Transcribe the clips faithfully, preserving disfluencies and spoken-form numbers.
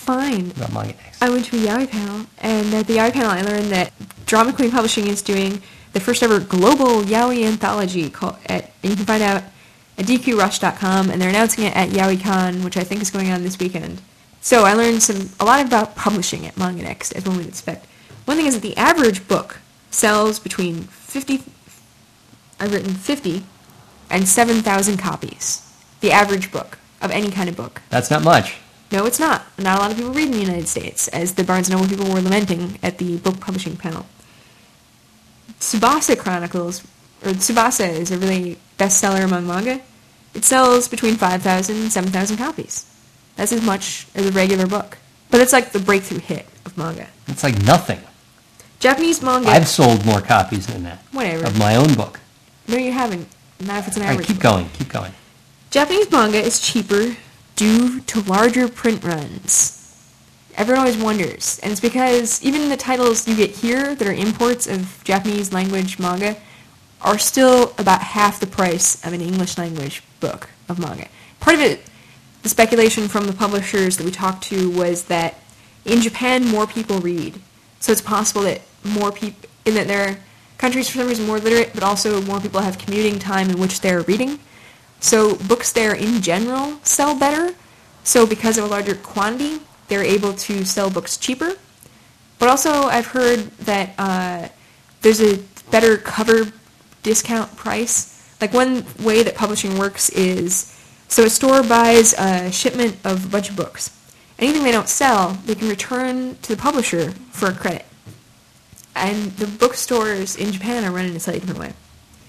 find. About Manga Next. I went to a Yaoi panel, and at the Yaoi panel I learned that Drama Queen Publishing is doing the first ever global Yaoi anthology, called at, and you can find out at d q rush dot com, and they're announcing it at YaoiCon, which I think is going on this weekend. So I learned some a lot about publishing at Manga Next, as one would expect. One thing is that the average book sells between fifty, I've written fifty, and seven thousand copies. The average book of any kind of book. That's not much. No, it's not. Not a lot of people read in the United States, as the Barnes and Noble people were lamenting at the book publishing panel. Tsubasa Chronicles, or Tsubasa is a really bestseller among manga. It sells between five thousand and seven thousand copies. That's as much as a regular book. But it's like the breakthrough hit of manga. It's like nothing. Japanese manga... I've sold more copies than that. Whatever. Of my own book. No, you haven't. Not if it's an All right, average keep book. going, keep going. Japanese manga is cheaper due to larger print runs. Everyone always wonders, and it's because even the titles you get here that are imports of Japanese language manga are still about half the price of an English language book of manga. Part of it, the speculation from the publishers that we talked to, was that in Japan more people read, so it's possible that more people, in that there are countries for some reason more literate, but also more people have commuting time in which they're reading. So books there in general sell better. So because of a larger quantity, they're able to sell books cheaper. But also I've heard that uh, there's a better cover discount price. Like one way that publishing works is, so a store buys a shipment of a bunch of books. Anything they don't sell, they can return to the publisher for a credit. And the bookstores in Japan are run in a slightly different way.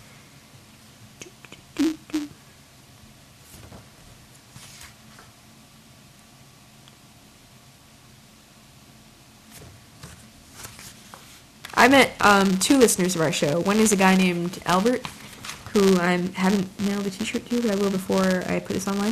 I met um, two listeners of our show. One is a guy named Albert, who I haven't mailed a t-shirt to, but I will before I put this online.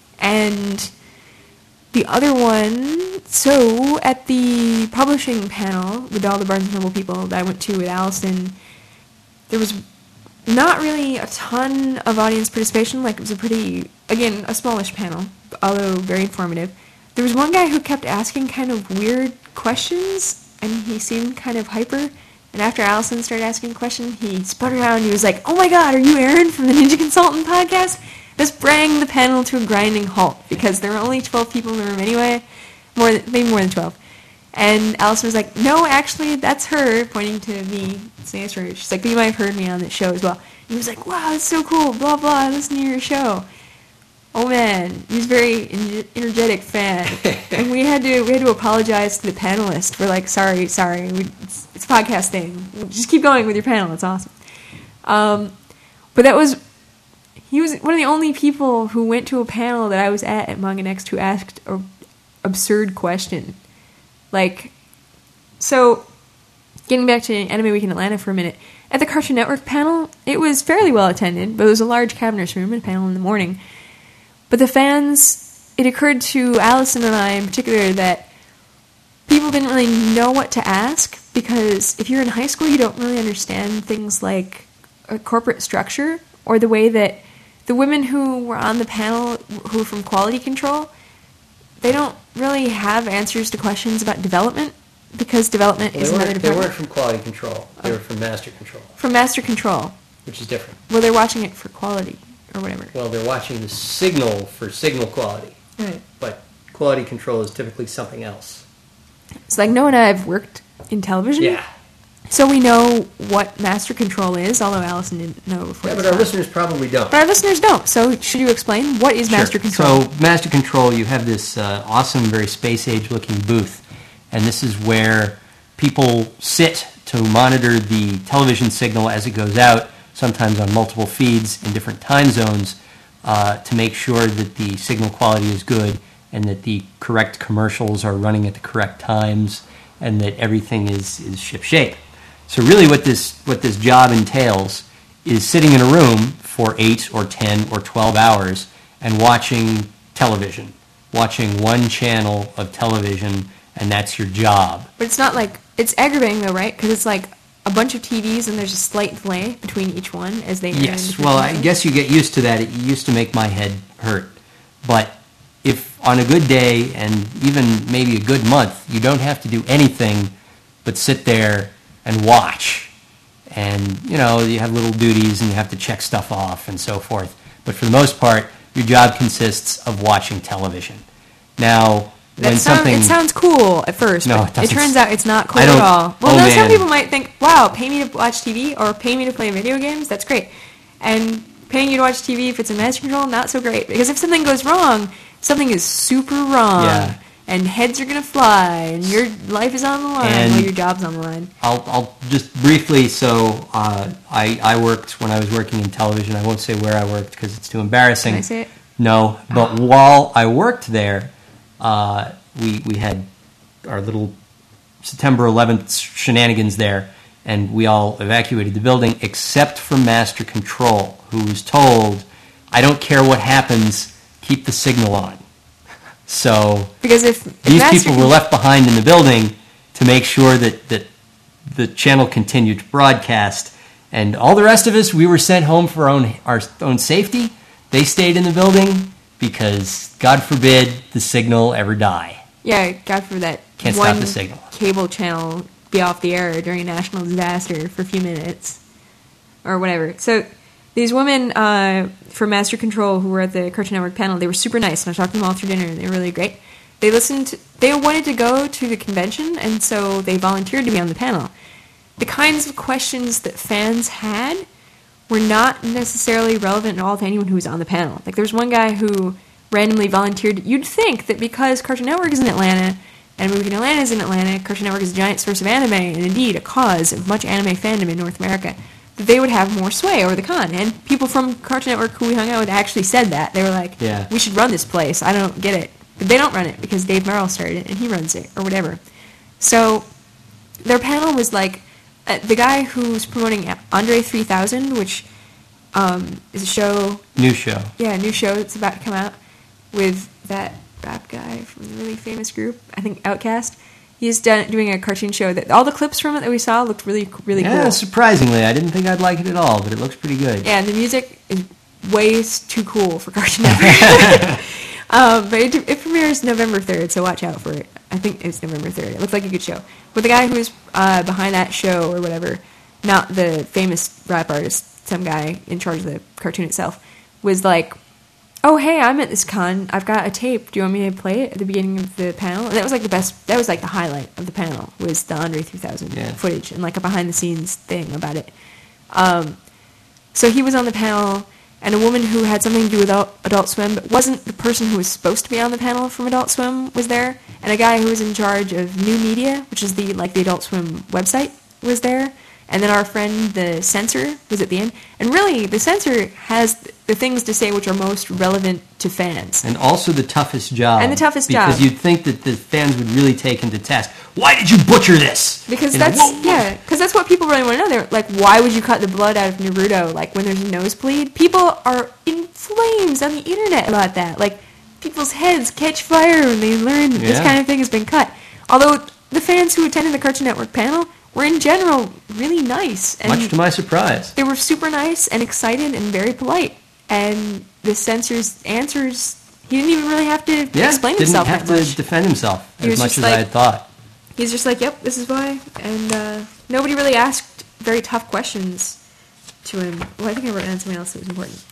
And the other one, so at the publishing panel with all the Barnes and Noble people that I went to with Allison, there was not really a ton of audience participation. Like, it was a pretty, again, a smallish panel, although very informative. There was one guy who kept asking kind of weird questions, and he seemed kind of hyper. And after Allison started asking a question, he sputtered out and he was like, "Oh my god, are you Aaron from the Ninja Consultant podcast?" This brought the panel to a grinding halt, because there were only twelve people in the room anyway. More than, maybe more than twelve. And Allison was like, "No, actually, that's her," pointing to me. She's like, "You might have heard me on this show as well." And he was like, "Wow, that's so cool, blah, blah, I listen to your show." Oh man, he was a very en- energetic fan. And we had to we had to apologize to the panelists. We're like, sorry, sorry, we, it's, it's a podcast thing. Just keep going with your panel, it's awesome. Um, but that was, he was one of the only people who went to a panel that I was at at Manga Next who asked an absurd question. Like, so, getting back to Anime Week in Atlanta for a minute, at the Cartoon Network panel, it was fairly well attended, but it was a large cavernous room and a panel in the morning. But the fans, it occurred to Allison and I in particular that people didn't really know what to ask, because if you're in high school, you don't really understand things like a corporate structure, or the way that the women who were on the panel, who were from quality control, they don't really have answers to questions about development, because development well, is another department. They weren't from quality control. They oh. were from master control. From master control. Which is different. Well, they're watching it for quality. Or whatever. Well, they're watching the signal for signal quality. Right. But quality control is typically something else. So, like, Noah and I have worked in television. Yeah. So we know what master control is, although Allison didn't know before. Yeah, but our listeners probably don't. But our listeners don't. So should you explain what is sure. master control? So master control, you have this uh, awesome, very space-age looking booth. And this is where people sit to monitor the television signal as it goes out, sometimes on multiple feeds in different time zones, uh, to make sure that the signal quality is good and that the correct commercials are running at the correct times and that everything is, is ship-shape. So really what this what this job entails is sitting in a room for eight or ten or twelve hours and watching television, watching one channel of television, and that's your job. But it's not like, it's aggravating though, right? Because it's like a bunch of T Vs and there's a slight delay between each one as they... Yes, well, I guess you get used to that. It used to make my head hurt. But if on a good day and even maybe a good month, you don't have to do anything but sit there and watch. And, you know, you have little duties and you have to check stuff off and so forth. But for the most part, your job consists of watching television. Now, That when sound, something... it sounds cool at first, No, but it it, doesn't. turns out it's not cool I at don't- all. Well, oh, no, some man. people might think, wow, pay me to watch T V or pay me to play video games, that's great. And paying you to watch T V if it's in master control, not so great. Because if something goes wrong, something is super wrong. Yeah. And heads are going to fly, and your life is on the line And- while your job's on the line. I'll, I'll just briefly, so uh, I, I worked, when I was working in television, I won't say where I worked because it's too embarrassing. Can I say it? No, but while I worked there, uh, we, we had our little September eleventh shenanigans there, and we all evacuated the building except for Master Control, who was told, I don't care what happens, keep the signal on. So Because if, if these master people were con- left behind in the building to make sure that, that the channel continued to broadcast. And all the rest of us, we were sent home for our own, our own safety. They stayed in the building because, God forbid, the signal ever die. Yeah, God for that Can't one stop the signal. cable channel be off the air during a national disaster for a few minutes. Or whatever. So these women uh, from Master Control who were at the Cartoon Network panel, they were super nice, and I talked to them all through dinner, and they were really great. They listened, to, they wanted to go to the convention, and so they volunteered to be on the panel. The kinds of questions that fans had were not necessarily relevant at all to anyone who was on the panel. Like, there was one guy who randomly volunteered. You'd think that because Cartoon Network is in Atlanta, and Movie in Atlanta is in Atlanta, Cartoon Network is a giant source of anime, and indeed a cause of much anime fandom in North America, that they would have more sway over the con. And people from Cartoon Network who we hung out with actually said that. They were like, Yeah. we should run this place. I don't get it. But they don't run it because Dave Merrill started it, and he runs it, or whatever. So their panel was like, uh, the guy who's promoting Andre three thousand, which um, is a show, New show. yeah, a new show that's about to come out with that rap guy from the really famous group, I think Outkast. He's done doing a cartoon show that all the clips from it that we saw looked really, really Yeah, cool. surprisingly. I didn't think I'd like it at all, but it looks pretty good. Yeah, and the music is way too cool for Cartoon Network. um, but it, it premieres November third, so watch out for it. I think it's November third. It looks like a good show. But the guy who's uh, behind that show or whatever, not the famous rap artist, some guy in charge of the cartoon itself, was like, oh, hey, I'm at this con. I've got a tape. Do you want me to play it at the beginning of the panel? And that was like the best, that was like the highlight of the panel, was the Andre three thousand Yeah. footage and like a behind-the-scenes thing about it. Um, so he was on the panel, and a woman who had something to do with Adult, Adult Swim, but wasn't the person who was supposed to be on the panel from Adult Swim, was there. And a guy who was in charge of New Media, which is the like the Adult Swim website, was there. And then our friend, the censor, was at the end. And really, the censor has the things to say which are most relevant to fans. And also the toughest job. And the toughest because job. you'd think that the fans would really take him to task. Why did you butcher this? Because You know, that's whoa, whoa. yeah, because that's what people really want to know. They're like, why would you cut the blood out of Naruto? Like when there's a nosebleed, people are in flames on the internet about that. Like people's heads catch fire when they learn that this Yeah. kind of thing has been cut. Although the fans who attended the Cartoon Network panel were in general really nice, and Much to my surprise. they were super nice and excited and very polite. And the censor's answers, he didn't even really have to Yeah, explain didn't himself have that to much. defend himself He as was much just as like- I had thought. He's just like, yep, this is why. And uh, nobody really asked very tough questions to him. Well, I think I wrote down something else that was important.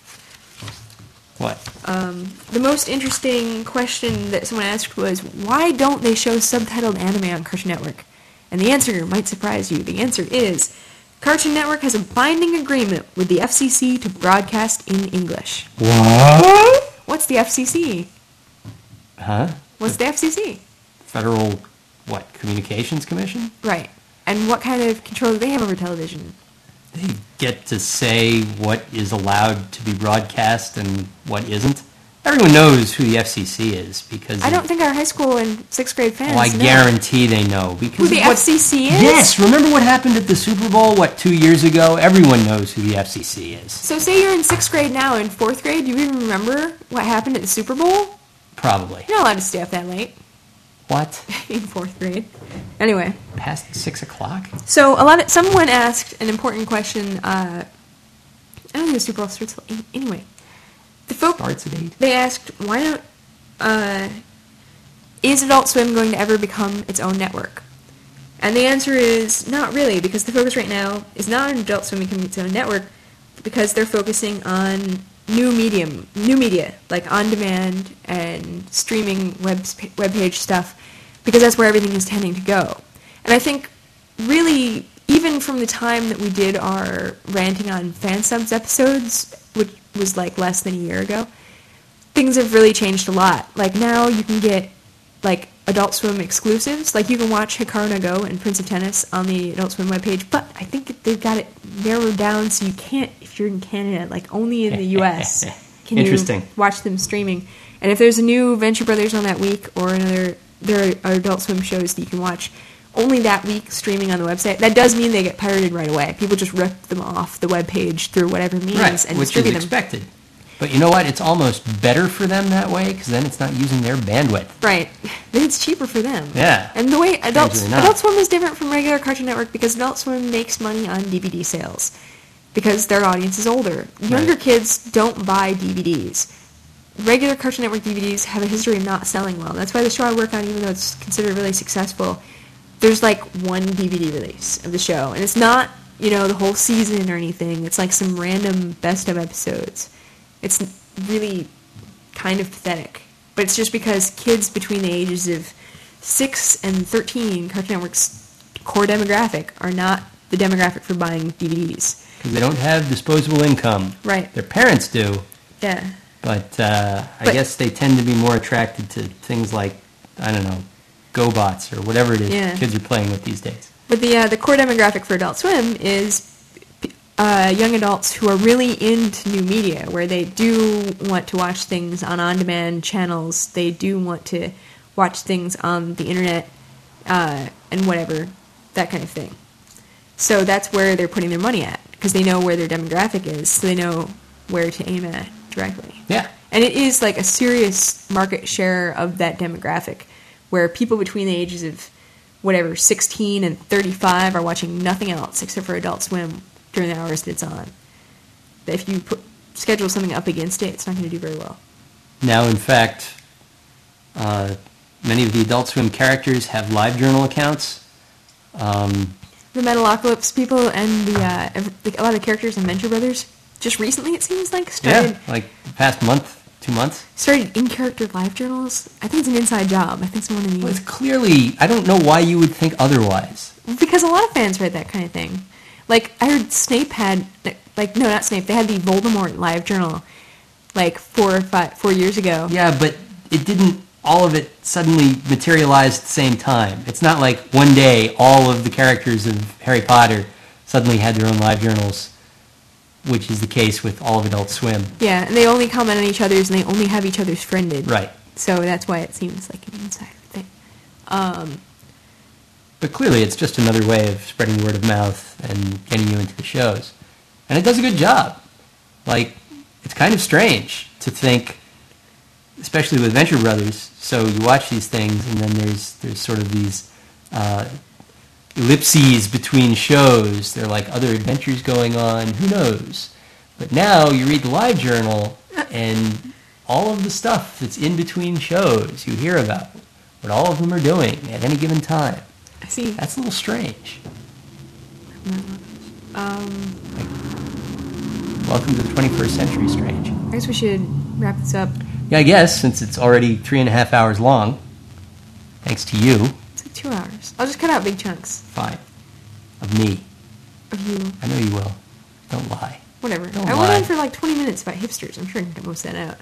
What? Um, the most interesting question that someone asked was, why don't they show subtitled anime on Cartoon Network? And the answer might surprise you. The answer is, Cartoon Network has a binding agreement with the F C C to broadcast in English. What? What's the F C C? Huh? What's the F C C? Federal, what, Communications Commission? Right. And what kind of control do they have over television? They get to say what is allowed to be broadcast and what isn't. Everyone knows who the F C C is because I of- don't think our high school and sixth grade fans Oh, I know. guarantee they know because Who the of what- F C C is? Yes, remember what happened at the Super Bowl? What, two years ago? Everyone knows who the F C C is. So say you're in sixth grade now, in fourth grade, do you even remember what happened at the Super Bowl? Probably. You're not allowed to stay up that late What? in fourth grade. Anyway, Past six o'clock? so a lot of someone asked an important question. Uh, I don't think the Super Bowl starts till eight. Anyway, the folk Starts at eight. they asked why don't uh, is Adult Swim going to ever become its own network? And the answer is not really, because the focus right now is not on Adult Swim becoming its own network, because they're focusing on new medium, new media, like on-demand and streaming web web page stuff, because that's where everything is tending to go. And I think, really, even from the time that we did our ranting on fan subs episodes, which was like less than a year ago, things have really changed a lot. Like now you can get like Adult Swim exclusives. Like you can watch Hikaru no Go and Prince of Tennis on the Adult Swim webpage, but I think they've got it narrowed down so you can't, if you're in Canada, like only in the U S can Interesting. you watch them streaming. And if there's a new Venture Brothers on that week or another, there are Adult Swim shows that you can watch only that week streaming on the website. That does mean they get pirated right away. People just rip them off the webpage through whatever means Right, and which is distribute them. expected. But you know what? It's almost better for them that way, because then it's not using their bandwidth. Right. Then it's cheaper for them. Yeah. And the way Adult, Strangely not. Adult Swim is different from regular Cartoon Network because Adult Swim makes money on D V D sales because their audience is older. Younger Right. kids don't buy D V Ds. Regular Cartoon Network D V Ds have a history of not selling well. That's why the show I work on, even though it's considered really successful, there's like one D V D release of the show. And it's not, you know, the whole season or anything. It's like some random best of episodes. It's really kind of pathetic. But it's just because kids between the ages of six and thirteen, Cartoon Network's core demographic, are not the demographic for buying D V Ds. Because they don't have disposable income. Right. Their parents do, Yeah. but uh, I But- guess they tend to be more attracted to things like, I don't know, GoBots or whatever it is Yeah. kids are playing with these days. But the uh, the core demographic for Adult Swim is uh, young adults who are really into new media, where they do want to watch things on on-demand channels. They do want to watch things on the internet uh, and whatever, that kind of thing. So that's where they're putting their money at, because they know where their demographic is, so they know where to aim at directly. Yeah. And it is like a serious market share of that demographic, where people between the ages of whatever, sixteen and thirty-five are watching nothing else except for Adult Swim during the hours that it's on. That if you put, schedule something up against it, it's not going to do very well. Now, in fact, uh, many of the Adult Swim characters have LiveJournal accounts. Um, The Metalocalypse people and the, uh, ev- like a lot of characters in Venture Brothers, just recently it seems like, started yeah, like the past month, two months. started in-character live journals. I think it's an inside job. I think someone in the... Well, it's clearly, I don't know why you would think otherwise. Because a lot of fans read that kind of thing. Like, I heard Snape had, like, no, not Snape, they had the Voldemort live journal, like, four or five, four years ago. Yeah, but it didn't, all of it suddenly materialized at the same time. It's not like one day all of the characters of Harry Potter suddenly had their own live journals, which is the case with all of Adult Swim. Yeah, and they only comment on each other's, and they only have each other's friended. Right. So that's why it seems like an insider thing. Um, But clearly it's just another way of spreading word of mouth and getting you into the shows. And it does a good job. Like, it's kind of strange to think, especially with Venture Brothers, so you watch these things and then there's there's sort of these uh, ellipses between shows. There are like other adventures going on, who knows. But now you read the live journal and all of the stuff that's in between shows you hear about, what all of them are doing at any given time. I see. That's a little strange. Um, Welcome to the twenty-first century, strange. I guess we should wrap this up. Yeah, I guess, since it's already three and a half hours long, thanks to you, It's like two hours. I'll just cut out big chunks fine, of me. of you. I know you will. Don't lie. Whatever. Don't I lie. went on for like twenty minutes about hipsters. I'm sure I can cut most of that out.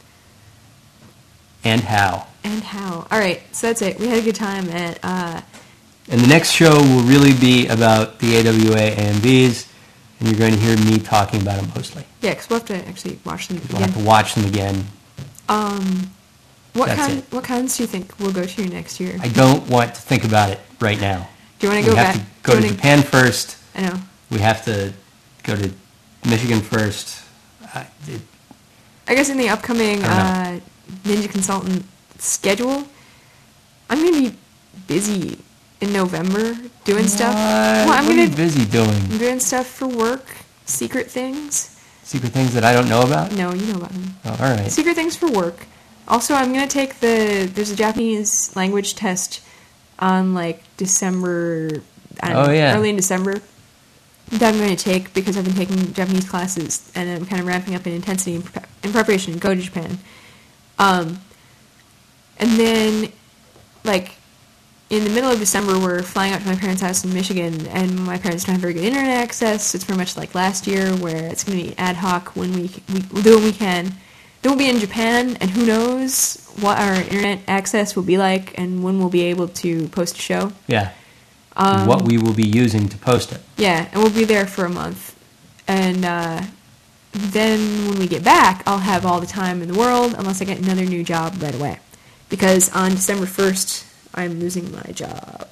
And how. And how. All right, so that's it. We had a good time at... Uh, And the next show will really be about the A W A A M Vs, and you're going to hear me talking about them mostly. yeah, because we'll have to actually watch them We'll have to again. watch them again. Um, what That's kind? it. What kinds do you think we'll go to next year? I don't want to think about it right now. do you want We to go have back? to go do to you wanna- Japan first. I know. We have to go to Michigan first. I, it, I guess in the upcoming I uh, Ninja Consultant schedule, I'm going to be busy in November doing stuff. What? Well, I'm what are going you to busy doing? I'm doing stuff for work, secret things. Secret things that I don't know about? No, you know about them. Oh, all right. Secret things for work. Also, I'm going to take the, there's a Japanese language test on like December, I don't Oh, know, yeah. early in December that I'm going to take because I've been taking Japanese classes and I'm kind of ramping up in intensity in, pre- in preparation to go to Japan. Um, and then, like, in the middle of December, we're flying out to my parents' house in Michigan, and my parents don't have very good internet access. It's very much like last year, where it's going to be ad hoc when we, we we'll do what we can. Then we'll be in Japan, and who knows what our internet access will be like, and when we'll be able to post a show. Yeah. Um, what we will be using to post it. Yeah, and we'll be there for a month. And uh, then when we get back, I'll have all the time in the world, unless I get another new job right away. Because on December first, I'm losing my job.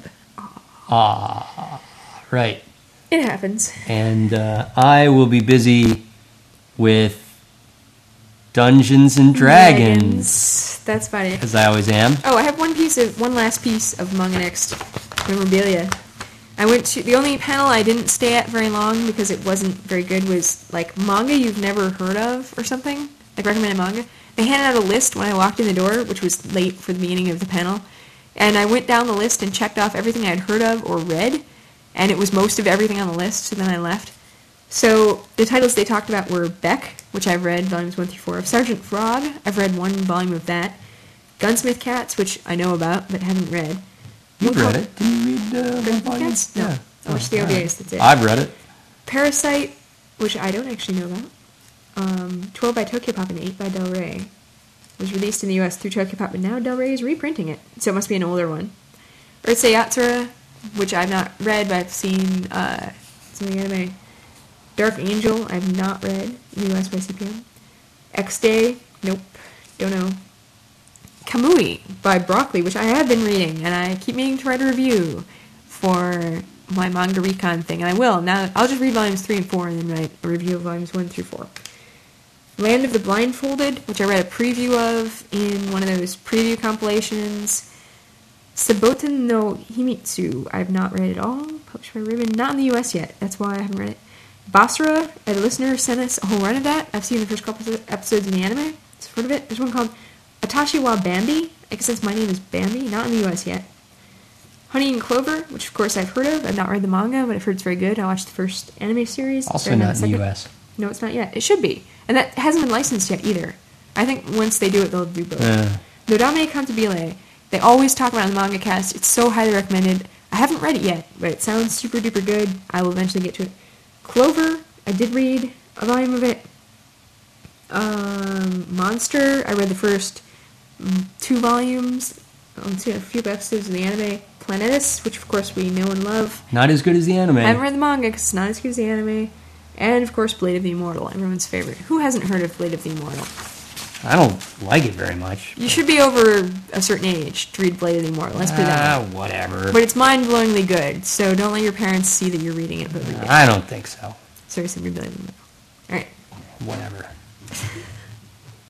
Ah, right. It happens. And uh, I will be busy with Dungeons and Dragons, Dragons. That's funny. as I always am. Oh, I have one piece of one last piece of Manga Next memorabilia. I went to the only panel I didn't stay at very long because it wasn't very good was like manga you've never heard of or something, like recommended manga. They handed out a list when I walked in the door, which was late for the beginning of the panel, and I went down the list and checked off everything I'd heard of or read, and it was most of everything on the list. So then I left. So the titles they talked about were Beck, which I've read volumes one through four of. Sergeant Frog, I've read one volume of that. Gunsmith Cats, which I know about but haven't read. You've One read called- it. Did you read uh, one Gunsmith volume? Cats? No. Yeah. I watched Oh, the O V As, alright. that's it. I've read it. Parasite, which I don't actually know about. Um, twelve by Tokyopop and eight by Del Rey. Was released in the U S through Tokyopop, but now Del Rey is reprinting it. So it must be an older one. Urusei Yatsura, which I've not read, but I've seen uh, some of the anime. Dark Angel, I've not read in the U S by C P M. X-Day, nope, don't know. Kamui by Broccoli, which I have been reading, and I keep meaning to write a review for my Manga Recon thing, and I will. Now, I'll just read volumes three and four and then write a review of volumes one through four. Land of the Blindfolded, which I read a preview of in one of those preview compilations. Saboten no Himitsu, I've not read at all. Published by Ribbon, not in the U S yet. That's why I haven't read it. Basra, a listener sent us a whole run of that. I've seen the first couple of episodes in the anime. It's heard of it. There's one called Atashi wa Bambi. I guess that's my name is Bambi. Not in the U S yet. Honey and Clover, which of course I've heard of. I've not read the manga, but I've heard it's very good. I watched the first anime series. Also Started on not in the second. U S. No, it's not yet. It should be. And that hasn't been licensed yet either. I think once they do it, they'll do both. Uh, Nodame Cantabile. They always talk about it on the Manga Cast. It's so highly recommended. I haven't read it yet, but it sounds super duper good. I will eventually get to it. Clover, I did read a volume of it. Um, Monster, I read the first mm, two volumes. I've seen a few episodes of the anime. Planetus, which of course we know and love. not as good as the anime. I haven't read the manga because it's not as good as the anime. And of course, Blade of the Immortal, everyone's favorite. Who hasn't heard of Blade of the Immortal? I don't like it very much. You should be over a certain age to read Blade of the Immortal. Let's put it that Ah, way. whatever. But it's mind-blowingly good, so don't let your parents see that you're reading it, but read it. I don't think so. Seriously, read Blade of the Immortal. Alright. Whatever.